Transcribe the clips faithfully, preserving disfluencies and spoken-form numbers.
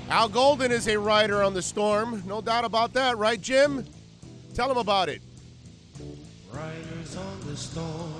Al Golden is a rider on the Storm. No doubt about that, right, Jim? Tell him about it. Riders on the Storm.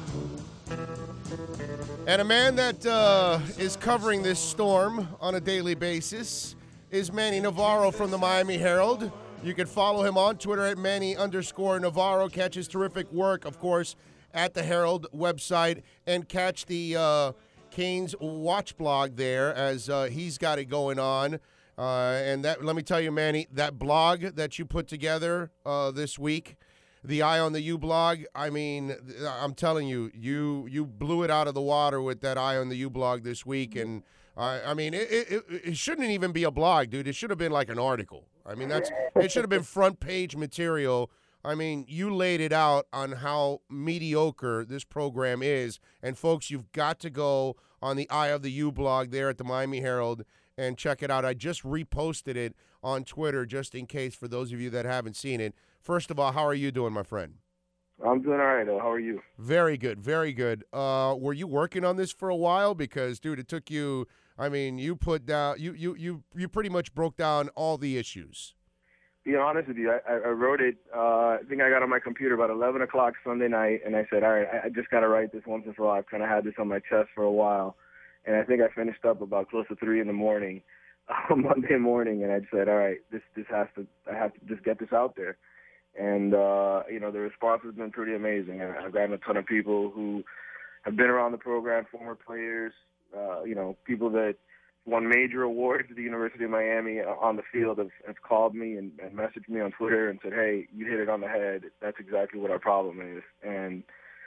And a man that uh, is covering this storm on a daily basis is Manny Navarro from the Miami Herald. You can follow him on Twitter at Manny underscore Navarro. Catch his terrific work, of course, at the Herald website. And catch the uh, Canes watch blog there as uh, he's got it going on. Uh, and that, let me tell you, Manny, that blog that you put together uh, this week, the Eye on the U blog, I mean, I'm telling you, you you blew it out of the water with that Eye on the U blog this week. And, uh, I mean, it, it, it shouldn't even be a blog, dude. It should have been like an article. I mean, that's it should have been front page material. I mean, you laid it out on how mediocre this program is. And, folks, you've got to go on the Eye of the U blog there at the Miami Herald and check it out. I just reposted it on Twitter just in case for those of you that haven't seen it. First of all, how are you doing, my friend? I'm doing all right, though. How are you? Very good, very good. Uh, were you working on this for a while? Because, dude, it took you, I mean, you put down, you you you, you pretty much broke down all the issues. Being honest with you, I, I wrote it, uh, I think I got on my computer about eleven o'clock Sunday night, and I said, all right, I just got to write this once and for all. I've kind of had this on my chest for a while. And I think I finished up about close to three in the morning, uh, Monday morning, and I said, all right, this this has to, I have to just get this out there. And, uh, you know, the response has been pretty amazing. And I've gotten a ton of people who have been around the program, former players, uh, you know, people that won major awards at the University of Miami on the field have, have called me and, and messaged me on Twitter and said, hey, you hit it on the head. That's exactly what our problem is. And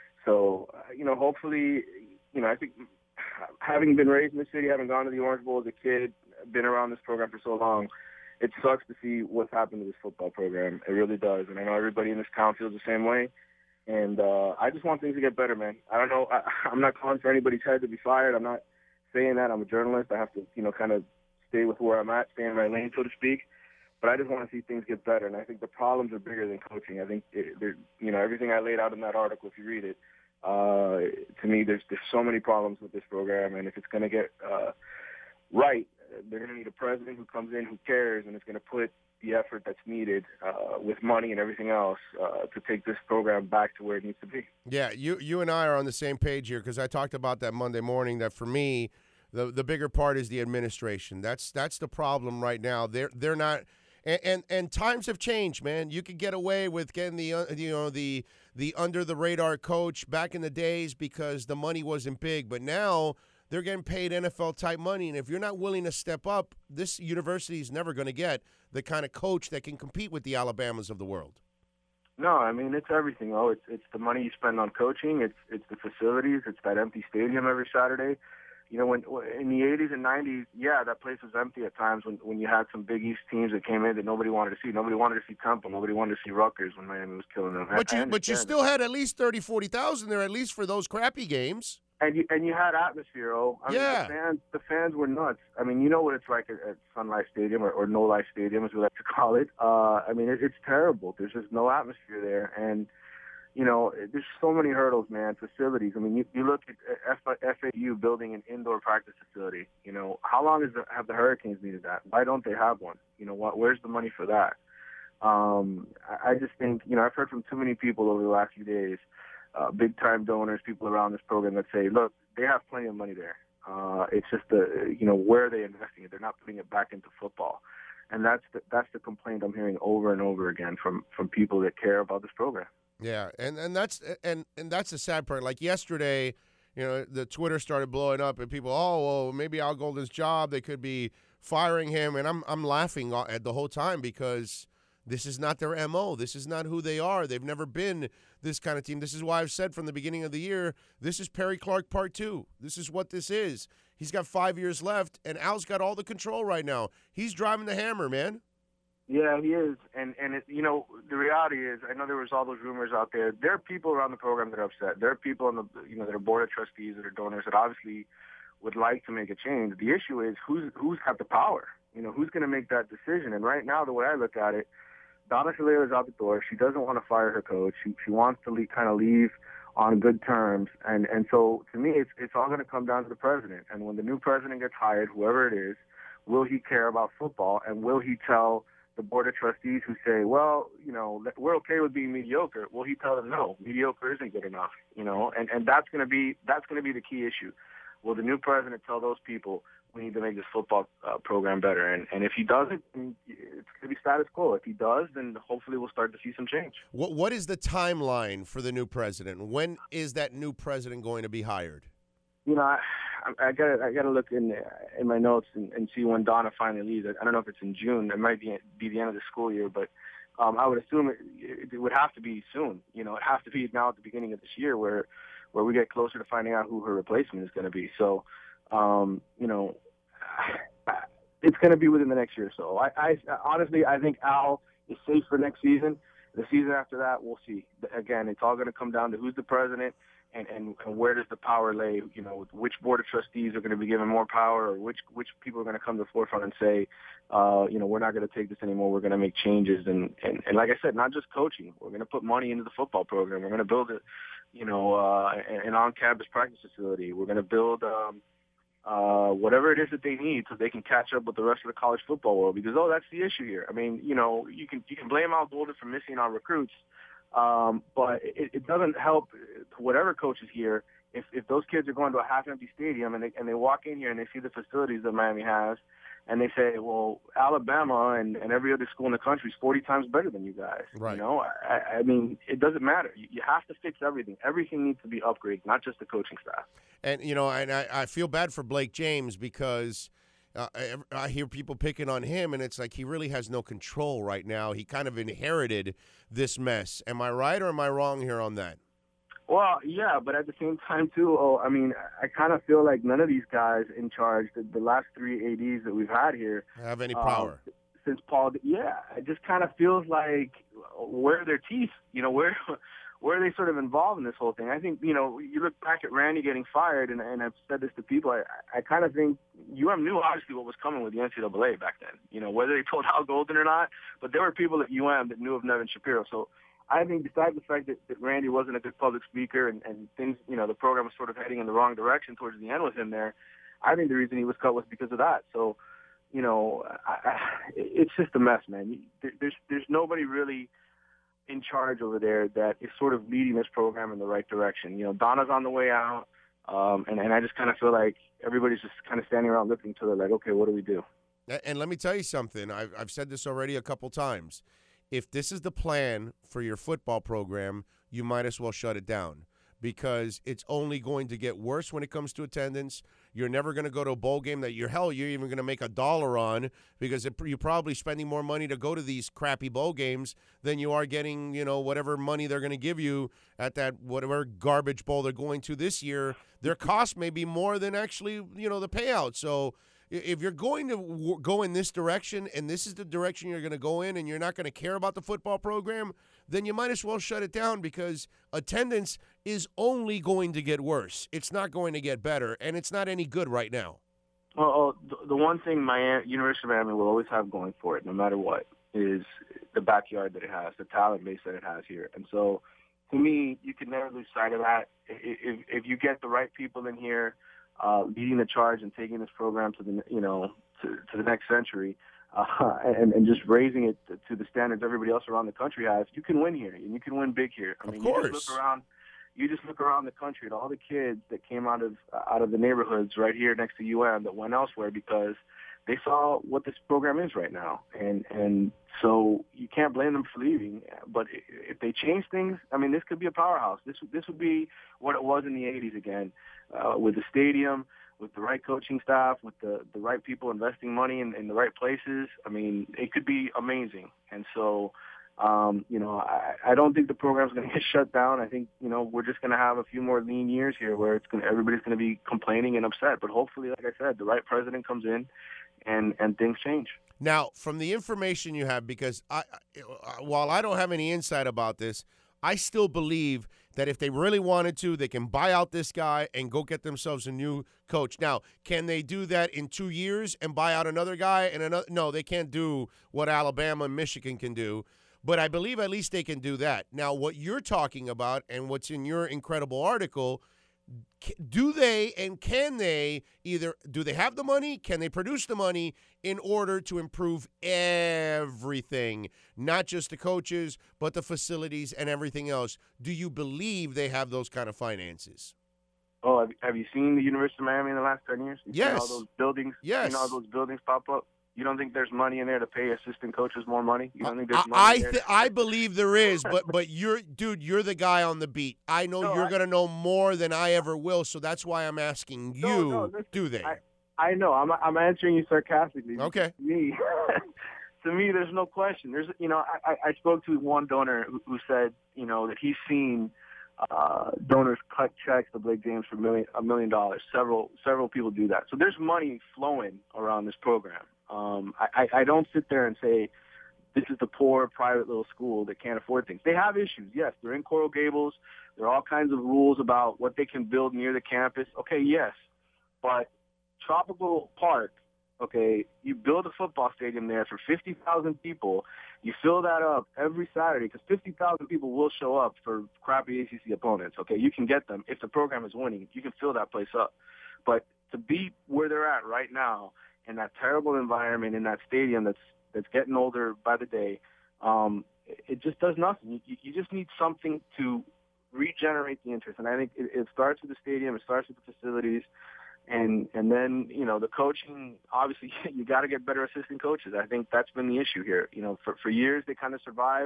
so, uh, you know, hopefully, you know, I think having been raised in the city, having gone to the Orange Bowl as a kid, been around this program for so long, it sucks to see what's happened to this football program. It really does. And I know everybody in this town feels the same way. And uh, I just want things to get better, man. I don't know. I, I'm not calling for anybody's head to be fired. I'm not saying that. I'm a journalist. I have to, you know, kind of stay with where I'm at, stay in my lane, so to speak. But I just want to see things get better. And I think the problems are bigger than coaching. I think, it, you know, everything I laid out in that article, if you read it, uh, to me, there's, there's so many problems with this program. And if it's going to get uh, right, they're going to need a president who comes in, who cares, and is going to put the effort that's needed uh, with money and everything else uh, to take this program back to where it needs to be. Yeah, you you and I are on the same page here because I talked about that Monday morning that for me, the the bigger part is the administration. That's that's the problem right now. They're they're not and and, and times have changed, man. You could get away with getting the uh, you know the the under the radar coach back in the days because the money wasn't big, but now they're getting paid N F L-type money, and if you're not willing to step up, this university is never going to get the kind of coach that can compete with the Alabamas of the world. No, I mean, it's everything. Oh, it's it's the money you spend on coaching. It's it's the facilities. It's that empty stadium every Saturday. You know, when in the eighties and nineties, yeah, that place was empty at times when when you had some Big East teams that came in that nobody wanted to see. Nobody wanted to see Temple. Nobody wanted to see Rutgers when Miami was killing them. But you but you still had at least thirty, forty thousand there, at least for those crappy games. And you and you had atmosphere, oh. I yeah. mean, the fans, the fans were nuts. I mean, you know what it's like at, at Sun Life Stadium or, or No Life Stadium, as we like to call it. Uh, I mean, it, it's terrible. There's just no atmosphere there, and you know, there's so many hurdles, man. Facilities. I mean, you, you look at F A U building an indoor practice facility. You know, how long has the, have the Hurricanes needed that? Why don't they have one? You know, what? Where's the money for that? Um, I, I just think, you know, I've heard from too many people over the last few days. Uh, big-time donors, people around this program that say, look, they have plenty of money there. Uh, it's just, the, you know, where are they investing it? They're not putting it back into football. And that's the, that's the complaint I'm hearing over and over again from, from people that care about this program. Yeah, and, and that's and, and that's the sad part. Like yesterday, you know, the Twitter started blowing up and people, oh, well, maybe Al Golden's job, they could be firing him. And I'm I'm laughing at the whole time because this is not their M O. This is not who they are. They've never been this kind of team. This is why I've said from the beginning of the year, this is Perry Clark part two. This is what this is. He's got five years left, and Al's got all the control right now. He's driving the hammer, man. Yeah, he is. And, and it, you know, the reality is, I know there was all those rumors out there. There are people around the program that are upset. There are people on the, you know, that are board of trustees that are donors that obviously would like to make a change. The issue is who's who's got the power? You know, who's going to make that decision? And right now, the way I look at it, Donna Shalala is out the door. She doesn't want to fire her coach. She, she wants to leave, kind of leave on good terms. And, and so, to me, it's, it's all going to come down to the president. And when the new president gets hired, whoever it is, will he care about football, and will he tell the board of trustees who say, well, you know, we're okay with being mediocre? Will he tell them, no, mediocre isn't good enough, you know? And and that's going to be that's going to be the key issue. Will the new president tell those people we need to make this football uh, program better? And and if he doesn't, it's going to be status quo. If he does, then hopefully we'll start to see some change. What What is the timeline for the new president? When is that new president going to be hired? You know, I, I got I got to look in in my notes and, and see when Donna finally leaves. I don't know if it's in June. It might be be the end of the school year, but um, I would assume it, it would have to be soon. You know, it has to be now at the beginning of this year, where where we get closer to finding out who her replacement is going to be. So, um, you know, it's going to be within the next year or so. I, I honestly, I think Al is safe for next season. The season after that, we'll see. Again, it's all going to come down to who's the president and, and, and where does the power lay. You know, which board of trustees are going to be given more power, or which which people are going to come to the forefront and say, uh, you know, we're not going to take this anymore. We're going to make changes. And, and, and like I said, not just coaching. We're going to put money into the football program. We're going to build a, you know, uh, an on-campus practice facility. We're going to build um, uh, whatever it is that they need so they can catch up with the rest of the college football world. Because, oh, that's the issue here. I mean, you know, you can you can blame Al Golden for missing on recruits, um, but it, it doesn't help whatever coach is here if, if those kids are going to a half-empty stadium and they, and they walk in here and they see the facilities that Miami has, and they say, well, Alabama and, and every other school in the country is forty times better than you guys. Right. You know, I, I mean, it doesn't matter. You, you have to fix everything. Everything needs to be upgraded, not just the coaching staff. And, you know, and I, I feel bad for Blake James because uh, I, I hear people picking on him, and it's like he really has no control right now. He kind of inherited this mess. Am I right or am I wrong here on that? Well, yeah, but at the same time, too, oh, I mean, I kind of feel like none of these guys in charge, the, the last three A Ds that we've had here, have any power. Uh, since Paul, yeah, it just kind of feels like where are their teeth? You know, where where are they sort of involved in this whole thing? I think, you know, you look back at Randy getting fired, and, and I've said this to people, I, I kind of think U M knew obviously what was coming with the N C double A back then, you know, whether they told Al Golden or not, but there were people at U M that knew of Nevin Shapiro. So I think besides the fact that, that Randy wasn't a good public speaker and, and things, you know, the program was sort of heading in the wrong direction towards the end with him there, I think the reason he was cut was because of that. So, you know, I, I, it's just a mess, man. There, there's there's nobody really in charge over there that is sort of leading this program in the right direction. You know, Donna's on the way out, um, and, and I just kind of feel like everybody's just kind of standing around looking to the like, okay, what do we do? And let me tell you something. I've, I've said this already a couple times. If this is the plan for your football program, you might as well shut it down because it's only going to get worse when it comes to attendance. You're never going to go to a bowl game that you're, hell, you're even going to make a dollar on because it, you're probably spending more money to go to these crappy bowl games than you are getting, you know, whatever money they're going to give you at that whatever garbage bowl they're going to this year. Their cost may be more than actually, you know, the payout. So if you're going to w- go in this direction and this is the direction you're going to go in and you're not going to care about the football program, then you might as well shut it down because attendance is only going to get worse. It's not going to get better, and it's not any good right now. Well, the, the one thing Miami, University of Miami will always have going for it, no matter what, is the backyard that it has, the talent base that it has here. And so, to me, you can never lose sight of that. If, if you get the right people in here, Uh, leading the charge and taking this program to the you know to, to the next century, uh, and, and just raising it to, to the standards everybody else around the country has, you can win here and you can win big here. I of mean, course. you just look around, you just look around the country at all the kids that came out of uh, out of the neighborhoods right here next to U M that went elsewhere because they saw what this program is right now, and and so you can't blame them for leaving. But if they change things, I mean, this could be a powerhouse. This this would be what it was in the eighties again, uh, with the stadium, with the right coaching staff, with the, the right people investing money in, in the right places. I mean, it could be amazing. And so, um, you know, I, I don't think the program's going to get shut down. I think, you know, we're just going to have a few more lean years here where it's going to, everybody's going to be complaining and upset. But hopefully, like I said, the right president comes in and, and things change. Now, from the information you have, because I, I, while I don't have any insight about this, I still believe that if they really wanted to, they can buy out this guy and go get themselves a new coach. Now, can they do that in two years and buy out another guy? And another? No, they can't do what Alabama and Michigan can do. But I believe at least they can do that. Now, what you're talking about and what's in your incredible article, Do they and can they either do they have the money? Can they produce the money in order to improve everything, not just the coaches, but the facilities and everything else? Do you believe they have those kind of finances? Oh, have, have you seen the University of Miami in the last ten years? You've Yes. Seen all those buildings. Yes. Seen all those buildings pop up. You don't think there's money in there to pay assistant coaches more money? You don't think there's I money I, in there? th- I believe there is, but but you're dude, you're the guy on the beat. I know No, you're I- gonna know more than I ever will, so that's why I'm asking you. No, no, listen, do they? I, I know. I'm I'm answering you sarcastically. Okay. To me, to me, there's no question. There's, you know, I, I spoke to one donor who, who said, you know, that he's seen uh, donors cut checks to Blake James for million a million dollars. Several several people do that. So there's money flowing around this program. Um, I, I don't sit there and say this is the poor private little school that can't afford things. They have issues, yes. They're in Coral Gables. There are all kinds of rules about what they can build near the campus. Okay, yes. But Tropical Park, okay, you build a football stadium there for fifty thousand people. You fill that up every Saturday because fifty thousand people will show up for crappy A C C opponents, okay? You can get them. If the program is winning, you can fill that place up. But to be where they're at right now, in that terrible environment, in that stadium that's that's getting older by the day, um, it, it just does nothing. You, you just need something to regenerate the interest, and I think it, it starts with the stadium, it starts with the facilities, and and then you know the coaching. Obviously, you got to get better assistant coaches. I think that's been the issue here. You know, for for years they kind of survived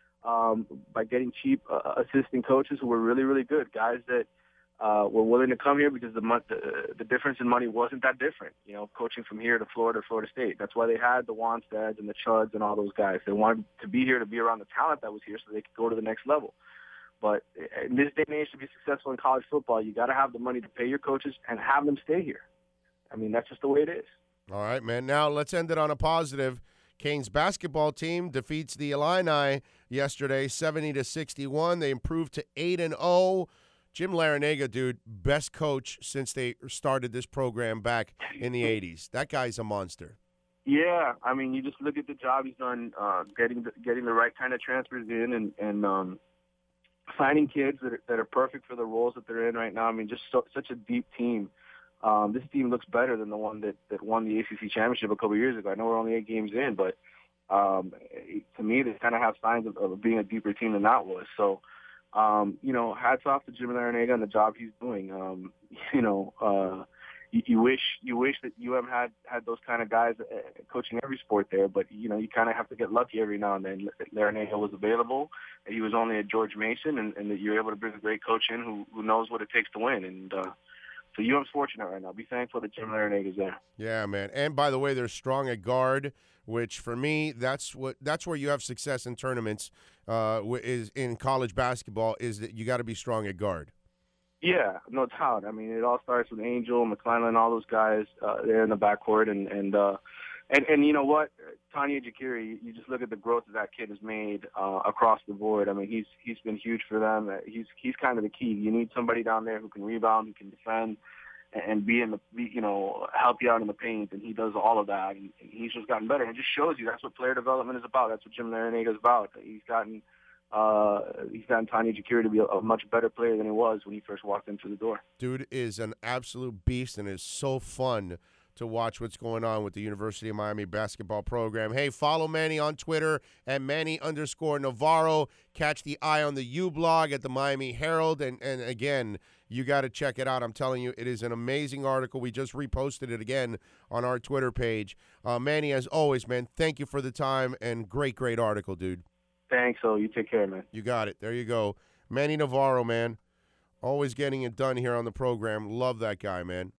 um, by getting cheap uh, assistant coaches who were really really good, guys that. Uh, were willing to come here because the, mon- the the difference in money wasn't that different. You know, coaching from here to Florida, Florida State. That's why they had the Wansteads and the Chuds and all those guys. They wanted to be here to be around the talent that was here so they could go to the next level. But in this day and age, to be successful in college football, you got to have the money to pay your coaches and have them stay here. I mean, that's just the way it is. All right, man. Now let's end it on a positive. Canes basketball team defeats the Illini yesterday, seventy to sixty-one. They improved to eight and zero. Jim Larrañaga, dude, best coach since they started this program back in the eighties. That guy's a monster. Yeah, I mean, you just look at the job he's done, uh, getting the, getting the right kind of transfers in, and and um, finding kids that are, that are perfect for the roles that they're in right now. I mean, just so, such a deep team. Um, this team looks better than the one that, that won the A C C championship a couple of years ago. I know we're only eight games in, but um, to me, they kind of have signs of, of being a deeper team than that was. So. Um, you know, hats off to Jim Larrañaga and the job he's doing. Um, you know, uh, you, you wish you wish that U M had had those kind of guys uh, coaching every sport there, but you know, you kind of have to get lucky every now and then. Larrañaga was available, and he was only at George Mason, and, and that you're able to bring a great coach in who who knows what it takes to win. And uh, so U M's fortunate right now. Be thankful that Jim Larrañaga's there. Yeah, man. And by the way, they're strong at guard, which for me, that's what that's where you have success in tournaments. Uh, is in college basketball is that you got to be strong at guard. Yeah, no doubt. I mean, it all starts with Angel, McClellan, all those guys uh, there in the backcourt, and and uh, and and you know what, Tanya Jakiri, you just look at the growth that that kid has made uh, across the board. I mean, he's he's been huge for them. He's he's kind of the key. You need somebody down there who can rebound, who can defend, and be in the be, you know help you out in the paint, and he does all of that. And he's just gotten better. And it just shows you that's what player development is about. That's what Jim Larrañaga is about. He's gotten. Uh, he's gotten Tanya Jakiri to be a, a much better player than he was when he first walked in through the door. Dude is an absolute beast, and it's so fun to watch what's going on with the University of Miami basketball program. Hey, follow Manny on Twitter at Manny underscore Navarro. Catch the Eye on the U blog at the Miami Herald. And, and again, you got to check it out. I'm telling you, it is an amazing article. We just reposted it again on our Twitter page. Uh, Manny, as always, man, thank you for the time, and great, great article, dude. Thanks. So you take care, man. You got it. There you go. Manny Navarro, man. Always getting it done here on the program. Love that guy, man.